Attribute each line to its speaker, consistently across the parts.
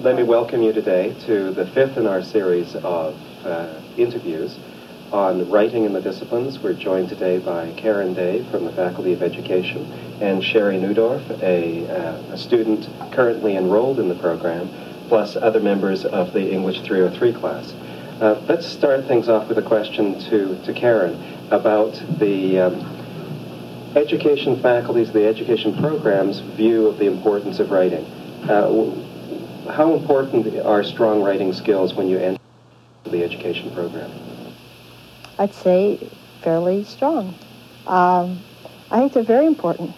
Speaker 1: let me welcome you today to the fifth in our series of interviews on writing in the disciplines. We're joined today by Karen Day from the Faculty of Education and Sherry Neudorf, a student currently enrolled in the program, plus other members of the English 303 class. Let's start things off with a question to Karen about the education faculty's, the education program's view of the importance of writing. How important are strong writing skills when you enter the education program?
Speaker 2: I'd say fairly strong. I think they're very important.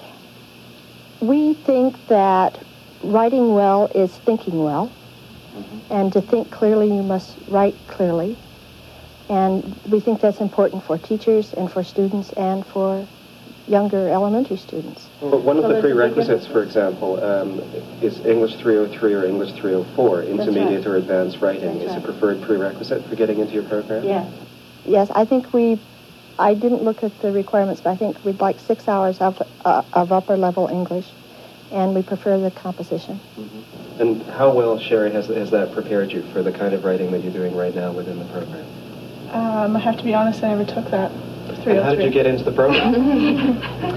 Speaker 2: We think that writing well is thinking well, and to think clearly you must write clearly. And we think that's important for teachers and for students and for younger elementary students.
Speaker 1: But one of the prerequisites, for example, is English 303 or English 304, intermediate or advanced writing. Is a preferred prerequisite for getting into your program?
Speaker 2: Yes, I think I didn't look at the requirements, but I think we'd like 6 hours of upper level English, and we prefer the composition.
Speaker 1: And how well, Sherry, has that prepared you for the kind of writing that you're doing right now within the program?
Speaker 3: I have to be honest, I never took that.
Speaker 1: And how did you get into the program?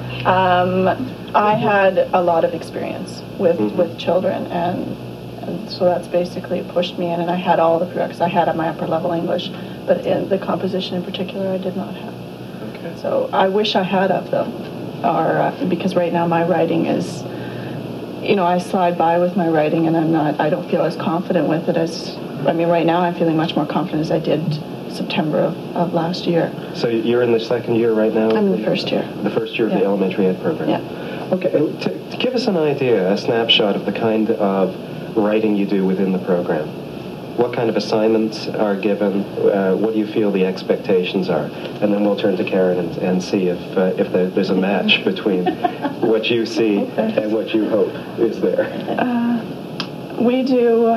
Speaker 3: I had a lot of experience with children, and so that's basically pushed me in, and I had all the prerequisites. I had at my upper level English, but in the composition in particular I did not have.
Speaker 1: Okay.
Speaker 3: So I wish I had of them, because right now my writing is, I slide by with my writing, and I don't feel as confident with it as, right now I'm feeling much more confident as I did September of last year.
Speaker 1: So you're in the second year right now?
Speaker 3: I'm in the first year.
Speaker 1: The first year of the elementary ed program?
Speaker 3: Yeah.
Speaker 1: Okay, to give us an idea, a snapshot of the kind of writing you do within the program. What kind of assignments are given? What do you feel the expectations are? And then we'll turn to Karen and see if there's a match between what you see and what you hope is there.
Speaker 3: We do...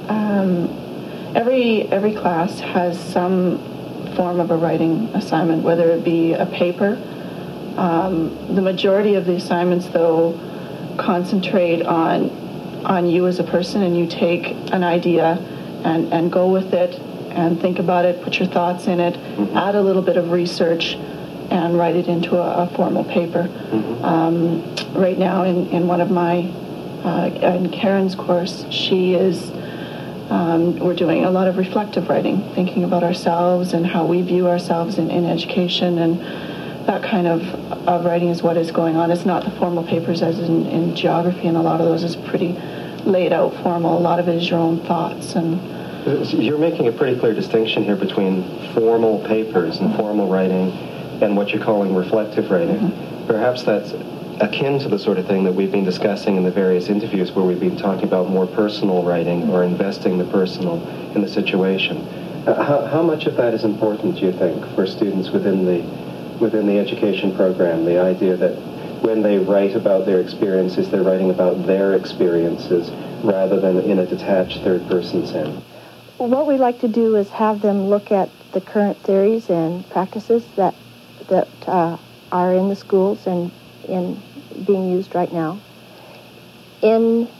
Speaker 3: Every class has some form of a writing assignment, whether it be a paper. The majority of the assignments, though, concentrate on you as a person, and you take an idea and go with it and think about it, put your thoughts in it, add a little bit of research, and write it into a formal paper. Right now, in one of my, in Karen's course, she is... we're doing a lot of reflective writing, thinking about ourselves and how we view ourselves in education, and that kind of writing is what is going on. It's not the formal papers as in geography, and a lot of those is pretty laid out formal. A lot of it is your own thoughts. And
Speaker 1: you're making a pretty clear distinction here between formal papers and formal writing and what you're calling reflective writing. Perhaps that's akin to the sort of thing that we've been discussing in the various interviews where we've been talking about more personal writing or investing the personal in the situation. How much of that is important, do you think, for students within the education program? The idea that when they write about their experiences, they're writing about their experiences rather than in a detached third-person sense.
Speaker 2: What we like to do is have them look at the current theories and practices that are in the schools and in being used right now in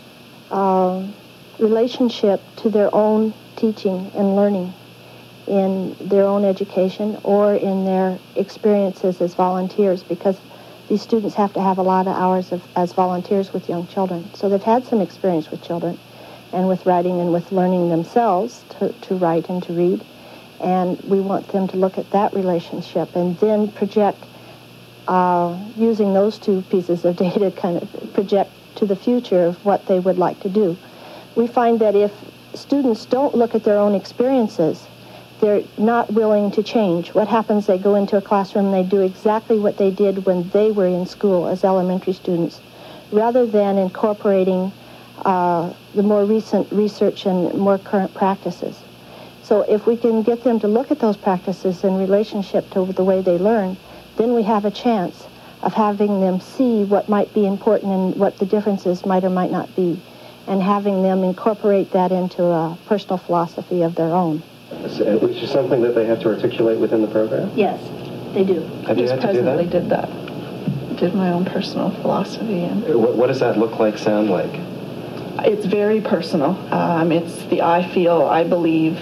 Speaker 2: relationship to their own teaching and learning in their own education or in their experiences as volunteers, because these students have to have a lot of hours as volunteers with young children. So they've had some experience with children and with writing and with learning themselves to write and to read. And we want them to look at that relationship and then project, using those two pieces of data, kind of project to the future of what they would like to do. We find that if students don't look at their own experiences, they're not willing to change. What happens, they go into a classroom and they do exactly what they did when they were in school as elementary students, rather than incorporating the more recent research and more current practices. So if we can get them to look at those practices in relationship to the way they learn, then we have a chance of having them see what might be important and what the differences might or might not be, and having them incorporate that into a personal philosophy of their own.
Speaker 1: Which is something that they have to articulate within the program?
Speaker 2: Yes, they do.
Speaker 1: Have you had to do that?
Speaker 3: presently did that. Did my own personal philosophy. And
Speaker 1: what does that look like, sound like?
Speaker 3: It's very personal. It's the I feel, I believe,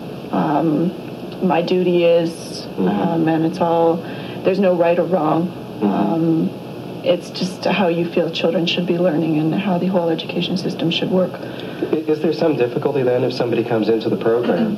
Speaker 3: my duty is, and it's all, there's no right or wrong. It's just how you feel children should be learning and how the whole education system should work.
Speaker 1: Is there some difficulty then if somebody comes into the program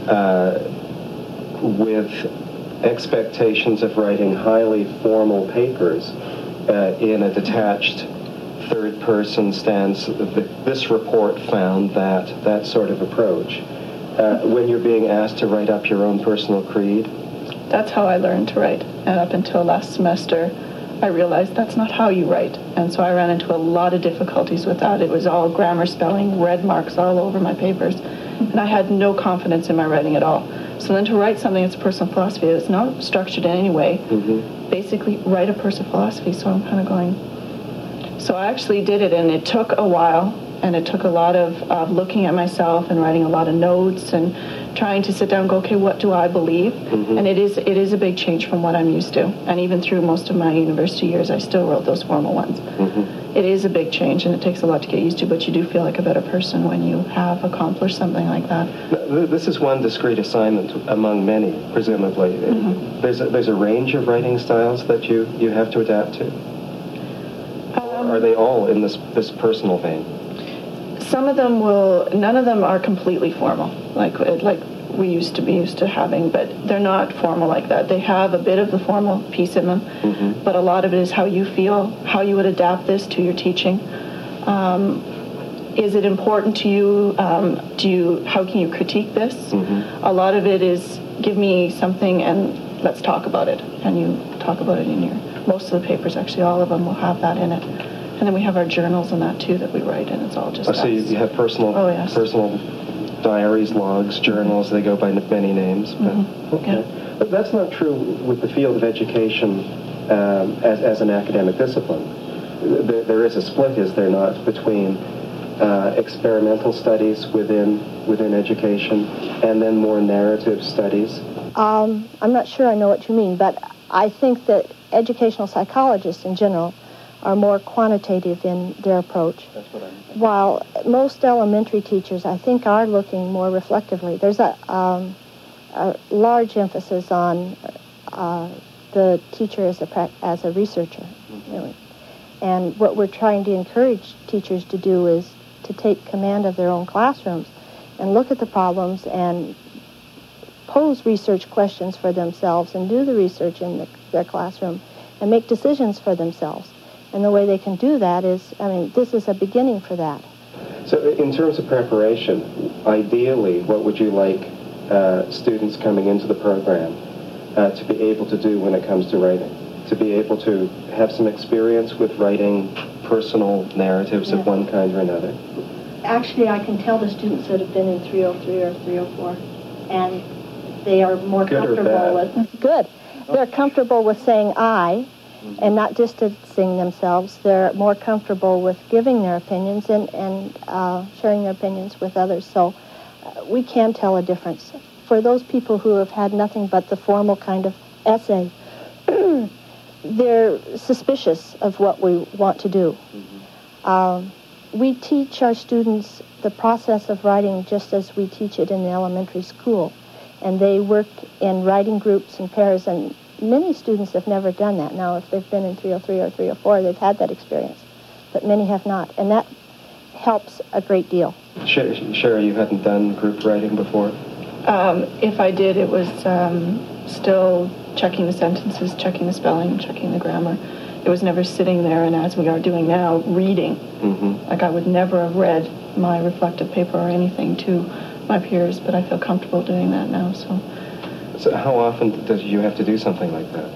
Speaker 1: with expectations of writing highly formal papers in a detached third-person stance, this report found that sort of approach, when you're being asked to write up your own personal creed?
Speaker 3: That's how I learned to write. And up until last semester, I realized that's not how you write. And so I ran into a lot of difficulties with that. It was all grammar, spelling, red marks all over my papers. And I had no confidence in my writing at all. So then to write something that's personal philosophy that's not structured in any way, basically write a personal philosophy. So I'm kind of going... So I actually did it, and it took a while, and it took a lot of looking at myself and writing a lot of notes and trying to sit down and go, okay, what do I believe? And it is a big change from what I'm used to. And even through most of my university years, I still wrote those formal ones. It is a big change, and it takes a lot to get used to, but you do feel like a better person when you have accomplished something like that.
Speaker 1: This is one discrete assignment among many, presumably. There's a range of writing styles that you have to adapt to? Or are they all in this personal vein?
Speaker 3: Some of them none of them are completely formal, like we used to be used to having, but they're not formal like that. They have a bit of the formal piece in them, but a lot of it is how you feel, how you would adapt this to your teaching. Is it important to you? How can you critique this? A lot of it is give me something and let's talk about it, and you talk about it in most of the papers, actually all of them will have that in it. And then we have our journals and that too that we write, and it's all just
Speaker 1: so you have personal diaries, logs, journals. They go by many names. But that's not true with the field of education as an academic discipline. There is a split, is there not, between experimental studies within education and then more narrative studies?
Speaker 2: I'm not sure I know what you mean, but I think that educational psychologists in general are more quantitative in their approach.
Speaker 1: That's what I'm thinking.
Speaker 2: While most elementary teachers, I think, are looking more reflectively. There's a large emphasis on the teacher as a researcher, really. And what we're trying to encourage teachers to do is to take command of their own classrooms and look at the problems and pose research questions for themselves and do the research in their classroom and make decisions for themselves. And the way they can do that is, this is a beginning for that.
Speaker 1: So in terms of preparation, ideally, what would you like students coming into the program to be able to do when it comes to writing? To be able to have some experience with writing personal narratives of one kind or another?
Speaker 2: Actually, I can tell the students that have been in 303 or 304, and they are more comfortable with... Good. They're comfortable with saying I, and not distancing themselves. They're more comfortable with giving their opinions and sharing their opinions with others. So we can tell a difference. For those people who have had nothing but the formal kind of essay, they're suspicious of what we want to do. We teach our students the process of writing just as we teach it in the elementary school. And they work in writing groups and pairs, and many students have never done that. Now, if they've been in 303 or 304, they've had that experience, but many have not, and that helps a great deal.
Speaker 1: Sherry, you hadn't done group writing before?
Speaker 3: If I did, it was still checking the sentences, checking the spelling, checking the grammar. It was never sitting there, and as we are doing now, reading. Like I would never have read my reflective paper or anything to my peers, but I feel comfortable doing that now, so...
Speaker 1: So how often do you have to do something like that?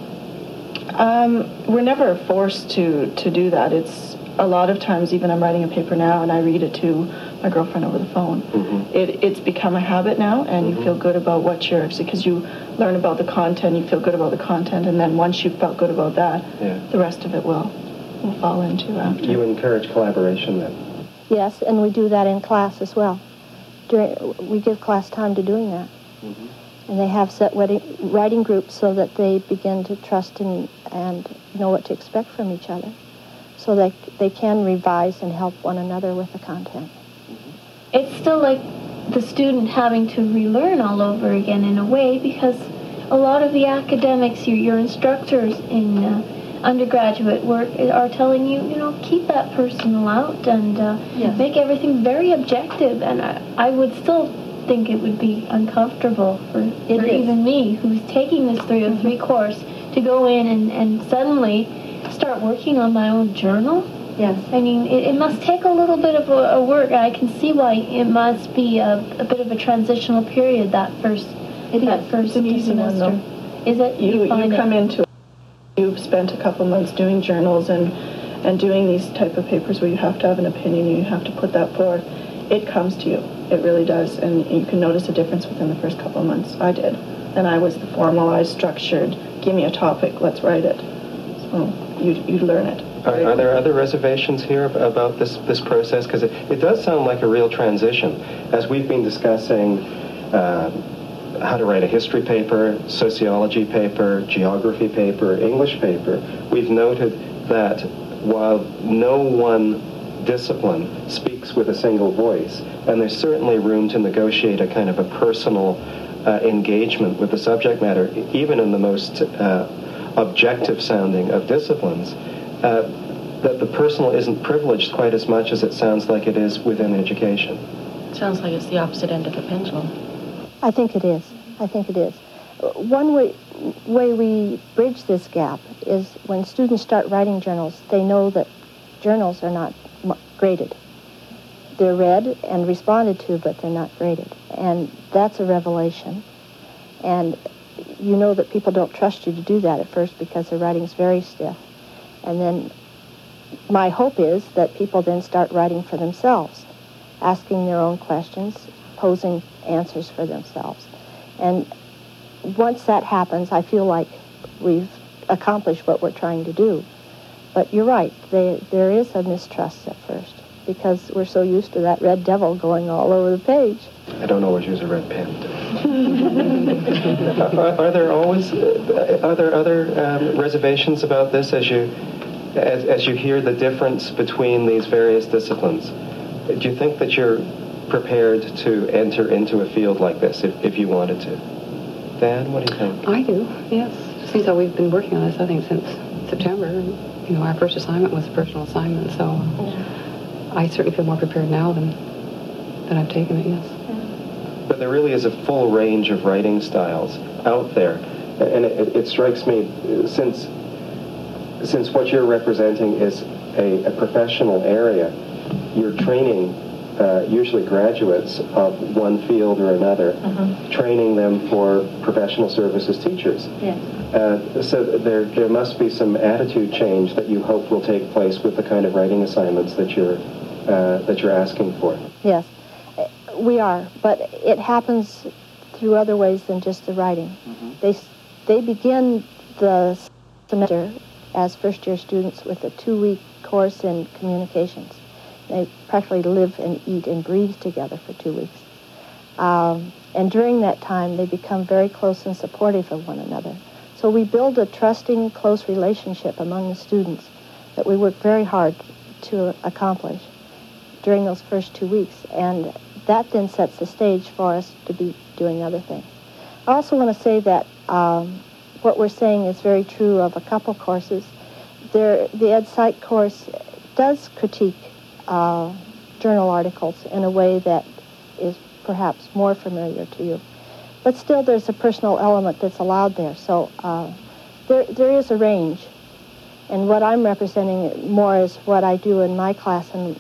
Speaker 3: We're never forced to do that. It's a lot of times, even I'm writing a paper now and I read it to my girlfriend over the phone. It's become a habit now, and you feel good about what you're, because you learn about the content, you feel good about the content, and then once you've felt good about that, the rest of it will fall into after. You
Speaker 1: encourage collaboration then?
Speaker 2: Yes, and we do that in class as well. We give class time to doing that. And they have set writing groups so that they begin to trust and know what to expect from each other. so that they can revise and help one another with the content.
Speaker 4: It's still like the student having to relearn all over again in a way, because a lot of the academics, your instructors in undergraduate work are telling you, keep that personal out and
Speaker 2: Yes.
Speaker 4: make everything very objective. And I would still think it would be uncomfortable for even me, who's taking this 303 course, to go in and suddenly start working on my own journal.
Speaker 2: Yes.
Speaker 4: I mean, it must take a little bit of a work. I can see why it must be a bit of a transitional period, that first
Speaker 3: It's an easy one,
Speaker 4: semester.
Speaker 3: though.
Speaker 4: Is it?
Speaker 3: You
Speaker 4: find
Speaker 3: come
Speaker 4: it?
Speaker 3: into it. You've spent a couple months doing journals and doing these type of papers where you have to have an opinion and you have to put that forward. It comes to you. It really does. And you can notice a difference within the first couple of months. I did. And I was the formalized, structured, give me a topic, let's write it. So you learn it.
Speaker 1: Are there other reservations here about this process? Because it does sound like a real transition. As we've been discussing how to write a history paper, sociology paper, geography paper, English paper, we've noted that while no one discipline speaks with a single voice, and there's certainly room to negotiate a kind of a personal engagement with the subject matter, even in the most objective sounding of disciplines, that the personal isn't privileged quite as much as it sounds like it is within education.
Speaker 5: Sounds like it's the opposite end of the pendulum.
Speaker 2: I think it is. One way we bridge this gap is when students start writing journals, they know that journals are not graded. They're read and responded to, but they're not graded. And that's a revelation. And you know that people don't trust you to do that at first because the writing's very stiff. And then my hope is that people then start writing for themselves, asking their own questions, posing answers for themselves. And once that happens, I feel like we've accomplished what we're trying to do. But you're right, there is a mistrust at first because we're so used to that red devil going all over the page.
Speaker 1: I don't always use a red pen. Are there other reservations about this as you hear the difference between these various disciplines? Do you think that you're prepared to enter into a field like this if you wanted to? Dan, what do you think?
Speaker 6: I do, yes. Seems like we've been working on this, I think, since September. Our first assignment was a personal assignment, so I certainly feel more prepared now than I've taken it, yes.
Speaker 1: But there really is a full range of writing styles out there. And it strikes me, since what you're representing is a professional area, you're training usually graduates of one field or another, training them for professional services teachers.
Speaker 2: Yes.
Speaker 1: So there must be some attitude change that you hope will take place with the kind of writing assignments that you're asking for.
Speaker 2: Yes, we are, but it happens through other ways than just the writing. They begin the semester as first-year students with a 2-week course in communications. They practically live and eat and breathe together for 2 weeks. And during that time, they become very close and supportive of one another. So we build a trusting, close relationship among the students that we work very hard to accomplish during those first 2 weeks. And that then sets the stage for us to be doing other things. I also want to say that what we're saying is very true of a couple courses. The Ed Psych course does critique journal articles in a way that is perhaps more familiar to you. But still there's a personal element that's allowed there. So there is a range. And what I'm representing more is what I do in my class and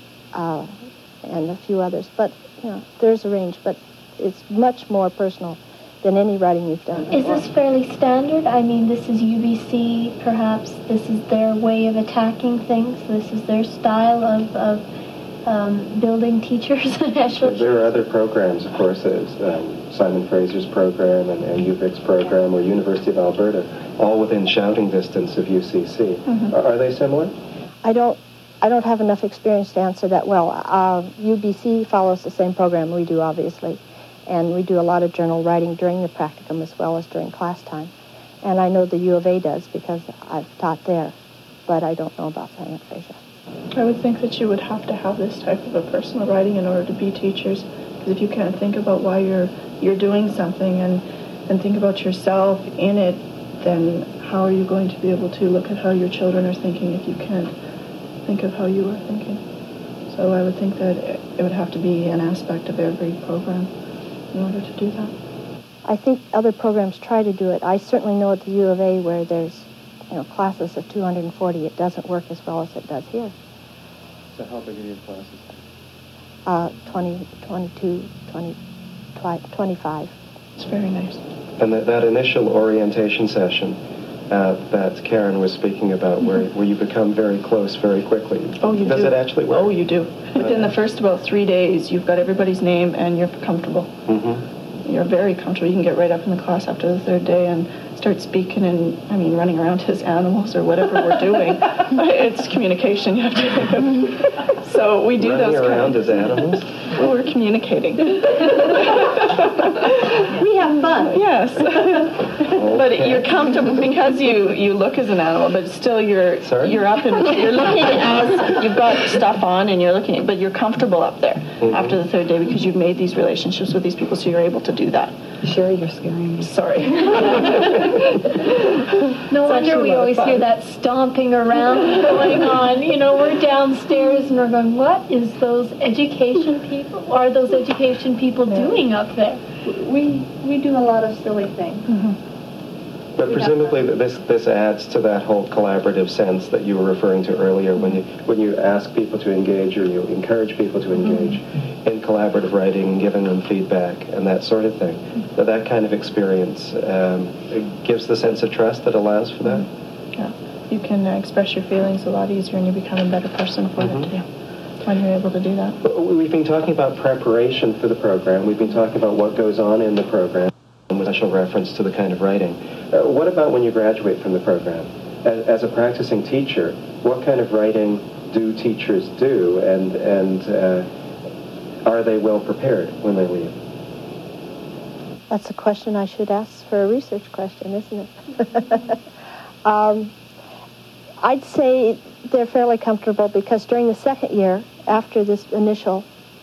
Speaker 2: a few others. But, there's a range, but it's much more personal than any writing you've done.
Speaker 4: Is this fairly standard? I mean, this is UBC, perhaps. This is their way of attacking things. This is their style of building teachers.
Speaker 1: There are other programs, of course. There's Simon Fraser's program and UVic's program, or University of Alberta, all within shouting distance of UCC. Are they similar?
Speaker 2: I don't have enough experience to answer that well. UBC follows the same program we do, obviously. And we do a lot of journal writing during the practicum as well as during class time. And I know the U of A does because I've taught there, but I don't know about Simon Fraser.
Speaker 3: I would think that you would have to have this type of a personal writing in order to be teachers. Because if you can't think about why you're doing something and think about yourself in it, then how are you going to be able to look at how your children are thinking if you can't think of how you are thinking? So I would think that it would have to be an aspect of every program in order to do that.
Speaker 2: I think other programs try to do it. I certainly know at the U of A where there's classes of 240, it doesn't work as well as it does here.
Speaker 1: So how big are your classes?
Speaker 2: 20, 22, 20, 25.
Speaker 3: It's very nice.
Speaker 1: And that initial orientation session that Karen was speaking about, where you become very close very quickly.
Speaker 3: Oh, you
Speaker 1: Does
Speaker 3: do.
Speaker 1: it actually work?
Speaker 3: Oh, you do. Within the first about 3 days, you've got everybody's name and you're comfortable.
Speaker 1: Mm-hmm.
Speaker 3: You're very comfortable. You can get right up in the class after the third day and start speaking and, running around as animals or whatever we're doing. It's communication you have to. So we do
Speaker 1: Running
Speaker 3: those
Speaker 1: around as animals?
Speaker 3: Well, we're communicating.
Speaker 2: We have fun.
Speaker 3: Yes. But you're comfortable because you look as an animal, but still you're up and you're looking as you've got stuff on and you're looking, but you're comfortable up there after the third day because you've made these relationships with these people, so you're able to do that.
Speaker 6: Sherry, you're scaring me.
Speaker 3: Sorry.
Speaker 4: No wonder we always hear that stomping around going on. We're downstairs and we're going, what is those education people? Are those education people doing up there?
Speaker 2: We do a lot of silly things.
Speaker 1: But presumably this adds to that whole collaborative sense that you were referring to earlier when you ask people to engage or you encourage people to engage in collaborative writing and giving them feedback and that sort of thing. That kind of experience it gives the sense of trust that allows for that.
Speaker 3: Yeah. You can express your feelings a lot easier and you become a better person for it too when you're able to do that.
Speaker 1: We've been talking about preparation for the program. We've been talking about what goes on in the program with special reference to the kind of writing. What about when you graduate from the program? As a practicing teacher, what kind of writing do teachers do, and are they well prepared when they leave?
Speaker 2: That's a question I should ask for a research question, isn't it? I'd say they're fairly comfortable because during the second year, after this initial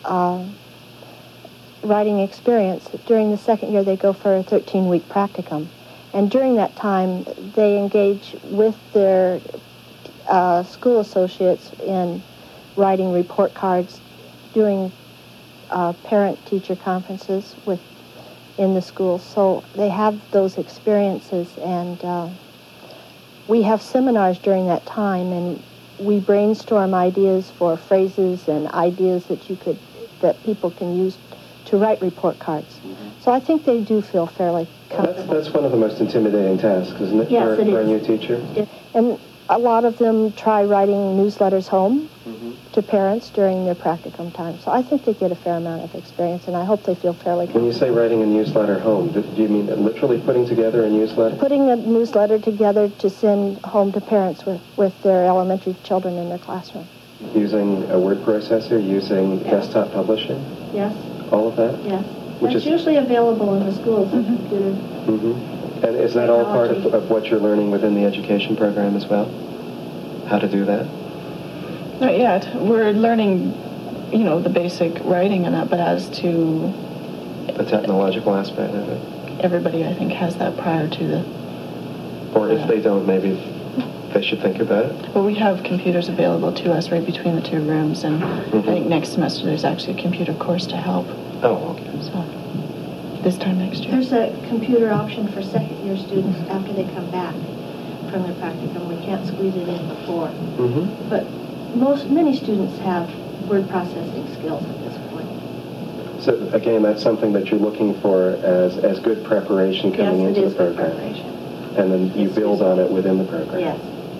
Speaker 2: writing experience, during the second year they go for a 13-week practicum. And during that time, they engage with their school associates in writing report cards, doing parent-teacher conferences in the school. So they have those experiences, and we have seminars during that time, and we brainstorm ideas for phrases and ideas that people can use to write report cards. So I think they do feel fairly comfortable.
Speaker 1: That's one of the most intimidating tasks, isn't it?
Speaker 2: Yes, it
Speaker 1: for a
Speaker 2: is.
Speaker 1: new teacher?
Speaker 2: Yeah. And a lot of them try writing newsletters home to parents during their practicum time. So I think they get a fair amount of experience, and I hope they feel fairly comfortable.
Speaker 1: When you say writing a newsletter home, do you mean literally putting together a newsletter?
Speaker 2: Putting a newsletter together to send home to parents with their elementary children in their classroom.
Speaker 1: Using a word processor, using desktop publishing?
Speaker 2: Yes.
Speaker 1: All of that?
Speaker 2: Yes.
Speaker 1: Which
Speaker 2: It's
Speaker 1: is
Speaker 2: usually available in the schools on computer.
Speaker 1: And is that all part of what you're learning within the education program as well? How to do that?
Speaker 3: Not yet. We're learning, the basic writing and that, but as to
Speaker 1: The technological aspect of it?
Speaker 3: everybody, I think, has that prior to the...
Speaker 1: Or if they don't, maybe they should think about it?
Speaker 3: Well, we have computers available to us right between the two rooms, and I think next semester there's actually a computer course to help.
Speaker 1: Oh, okay.
Speaker 3: So, this time next year.
Speaker 2: There's a computer option for second-year students after they come back from their practicum. We can't squeeze it in before. But many students have word processing skills at this point.
Speaker 1: So again, that's something that you're looking for as good preparation coming
Speaker 2: Yes,
Speaker 1: into
Speaker 2: it
Speaker 1: the
Speaker 2: is good
Speaker 1: program.
Speaker 2: preparation.
Speaker 1: And then you
Speaker 2: Yes,
Speaker 1: build
Speaker 2: yes.
Speaker 1: on it within the program.
Speaker 2: Yes.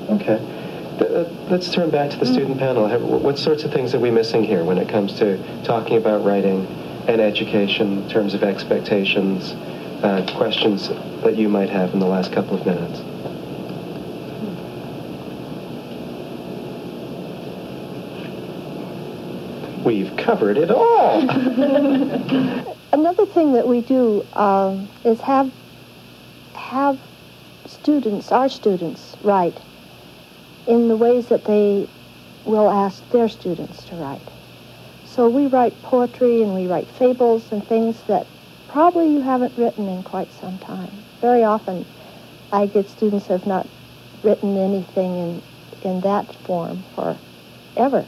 Speaker 1: Okay. Let's turn back to the student panel. What sorts of things are we missing here when it comes to talking about writing and education in terms of expectations, questions that you might have in the last couple of minutes? We've covered it all.
Speaker 2: Another thing that we do is have our students write in the ways that they will ask their students to write. So we write poetry and we write fables and things that probably you haven't written in quite some time. Very often I get students who have not written anything in that form forever.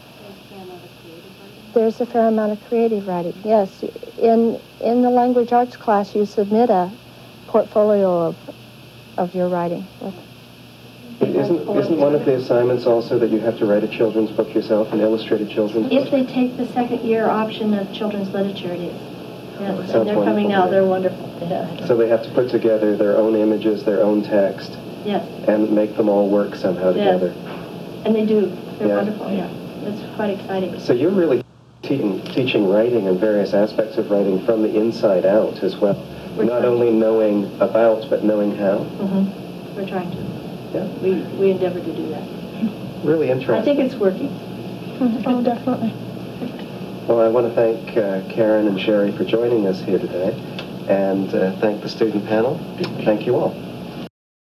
Speaker 2: There's a fair amount of creative writing, yes. In the language arts class, you submit a portfolio of your writing.
Speaker 1: Isn't one of the assignments also that you have to write a children's book yourself, an illustrated children's book?
Speaker 7: If they take the second year option of children's literature, it is. Yes,
Speaker 1: Sounds
Speaker 7: and they're coming
Speaker 1: wonderful.
Speaker 7: out. They're wonderful. Yeah.
Speaker 1: So they have to put together their own images, their own text,
Speaker 7: Yes.
Speaker 1: and make them all work somehow
Speaker 7: Yes.
Speaker 1: together.
Speaker 7: And they do. They're
Speaker 1: Yeah.
Speaker 7: wonderful. Yeah. It's quite exciting.
Speaker 1: So you're really teaching writing and various aspects of writing from the inside out as well.
Speaker 7: We're
Speaker 1: Not
Speaker 7: trying
Speaker 1: only knowing about, but knowing how.
Speaker 7: Mm-hmm. We're trying to.
Speaker 1: Yeah.
Speaker 7: We endeavor to do that.
Speaker 1: Really interesting.
Speaker 7: I think it's working.
Speaker 3: Oh, definitely.
Speaker 1: Well, I want to thank Karen and Sherry for joining us here today, and thank the student panel. Thank you all.